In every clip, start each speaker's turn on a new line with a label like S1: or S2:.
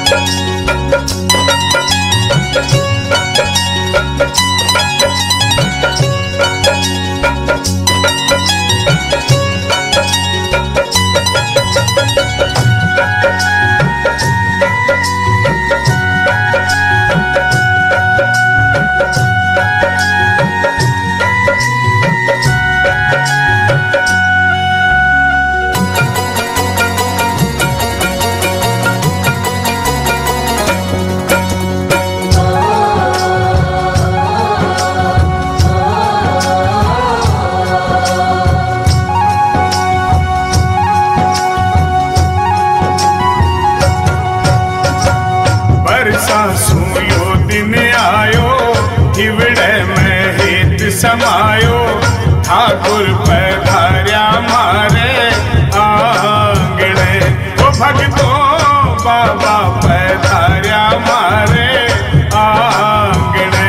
S1: सूयो दिन आयो हिवड़े में हित समायो ठाकुर पधार्या मारे आंगणे ओ भक्तो बाबा पधार्या मारे आंगणे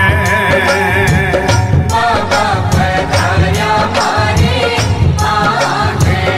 S2: बाबा पधार्या मारे आंगणे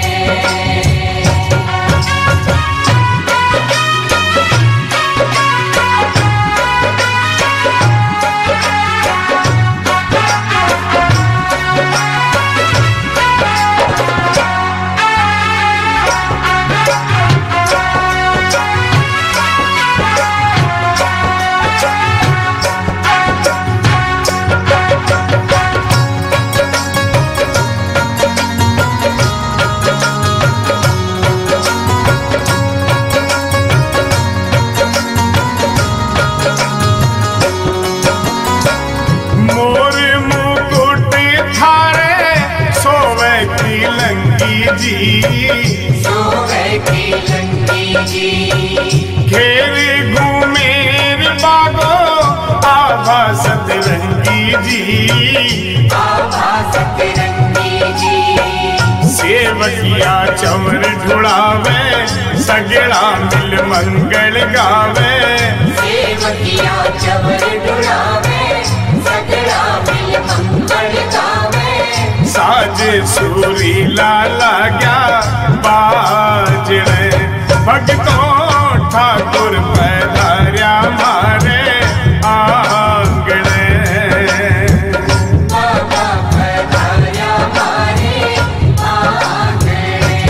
S1: घेरे घूमेर बागो आभा सतरंगी जी
S2: आभा सतरंगी जी
S1: सेवकिया चवर ढुड़ावे सगड़ा मिल मंगल गावे
S2: सेवकिया चवर ढुड़ावे सगड़ा मिल मंगल गावे
S1: साजे सूरी लाला गया बाजरे भक्तों ठाकुर पधार्या मारे आंगणे
S2: बाबा पधार्या मारे आंगणे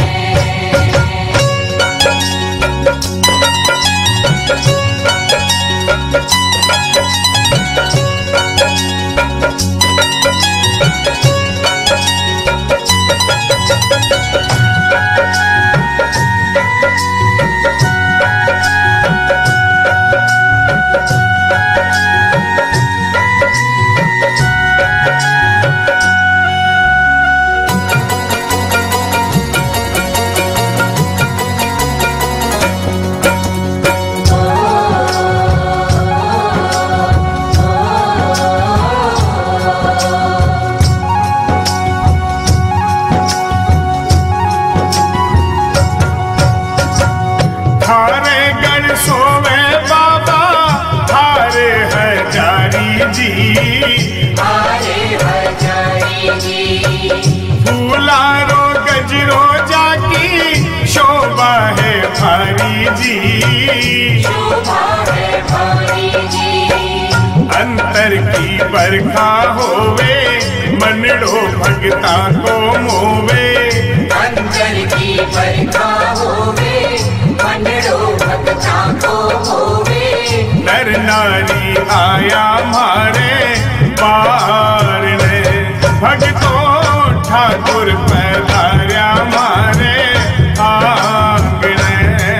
S1: थारे गण सोवे बाबा थारे है जारी जी
S2: हारे हजारी जी
S1: फूलारो गजरो जाकी शोभा है भारी जी
S2: शोभा है भारी जी
S1: अंतर की बरखा होवे मनड़ो भगता को मोवे
S2: अंतर की बरखा होवे मनड़ो भक्ता को होवे
S1: नर नारी आया मारे बार ने भक्तों ठाकुर पधार्या मारे आंगणे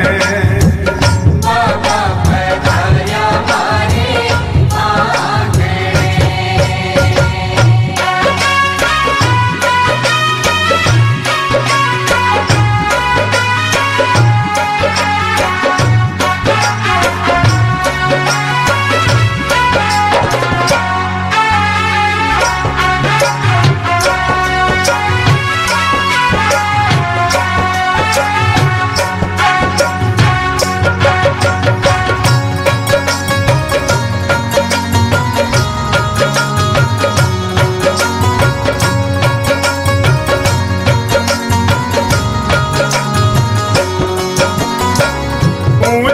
S2: बाबा पधार्या मारे आंगणे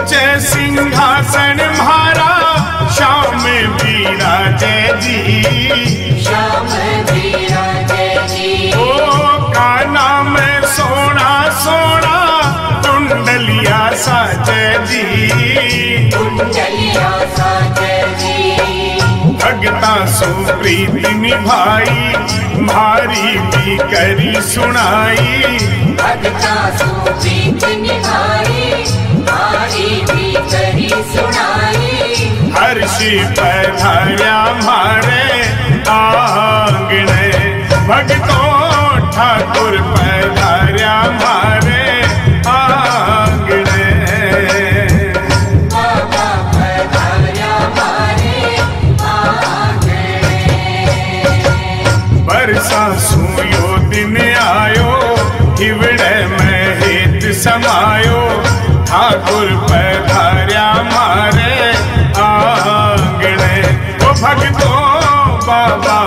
S1: ऊंचे सिंहासन म्हारा श्याम बिराजे जी।
S2: श्याम बिराजे जी।
S1: ओ काना में सोना सोना कुंडलिया साजे जी।
S2: कुंडलिया साजे जी।
S1: भगता सो प्रीति निभाई भारी भी करी सुनाई।
S2: भगता सो प्रीत निभाई भारी भी करी सुनाई।
S1: हर्षि पधार्या मारे आंगणे भगतों ठाकुर पधार्या मारे आंगणे।
S2: बाबा पधार्या मारे आंगणे।
S1: बरसा सुयो दिन आयो हिवड़े में हित समायो। ठाकुर पधार्या मारे आंगणे। ओ भगतों बाबा